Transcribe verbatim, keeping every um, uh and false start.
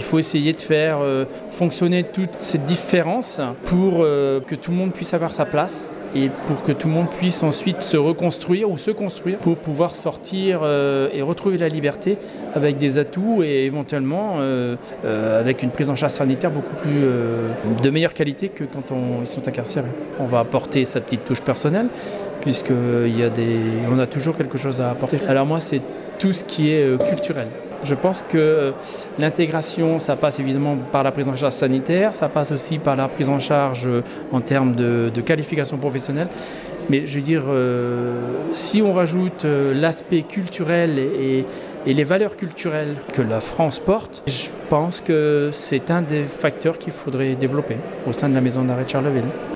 faut essayer de faire euh, fonctionner toutes ces différences pour euh, que tout le monde puisse avoir sa place et pour que tout le monde puisse ensuite se reconstruire ou se construire pour pouvoir sortir euh, et retrouver la liberté avec des atouts et éventuellement euh, euh, avec une prise en charge sanitaire beaucoup plus euh, de meilleure qualité que quand on, ils sont incarcérés. On va apporter sa petite touche personnelle puisqu'il y a des, on a toujours quelque chose à apporter. Alors moi, c'est tout ce qui est euh, culturel. Je pense que l'intégration, ça passe évidemment par la prise en charge sanitaire, ça passe aussi par la prise en charge en termes de, de qualification professionnelle. Mais je veux dire, euh, si on rajoute euh, l'aspect culturel et, et les valeurs culturelles que la France porte, je pense que c'est un des facteurs qu'il faudrait développer au sein de la maison d'arrêt de Charleville.